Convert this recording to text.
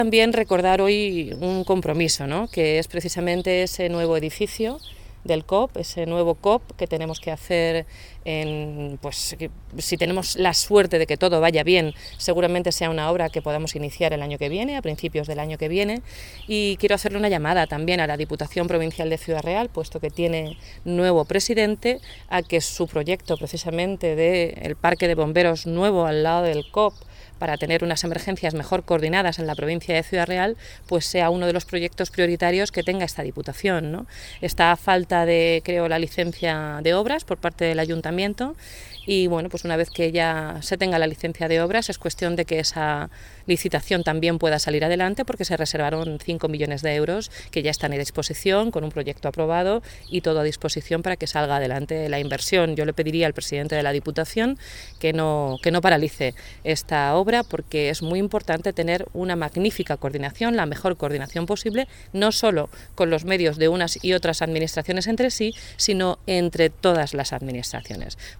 También recordar hoy un compromiso, ¿no?, que es precisamente ese nuevo edificio del COP, ese nuevo COP que tenemos que hacer si tenemos la suerte de que todo vaya bien, seguramente sea una obra que podamos iniciar el año que viene, a principios del año que viene, y quiero hacerle una llamada también a la Diputación Provincial de Ciudad Real, puesto que tiene nuevo presidente, a que su proyecto precisamente del parque de bomberos nuevo al lado del COP, para tener unas emergencias mejor coordinadas en la provincia de Ciudad Real, pues sea uno de los proyectos prioritarios que tenga esta Diputación, ¿no? Está a falta de, creo, la licencia de obras por parte del Ayuntamiento y, bueno, pues una vez que ya se tenga la licencia de obras es cuestión de que esa licitación también pueda salir adelante, porque se reservaron 5 millones de euros que ya están a disposición, con un proyecto aprobado y todo a disposición para que salga adelante la inversión. Yo le pediría al presidente de la Diputación que no paralice esta obra, porque es muy importante tener una magnífica coordinación, la mejor coordinación posible, no solo con los medios de unas y otras administraciones entre sí, sino entre todas las administraciones.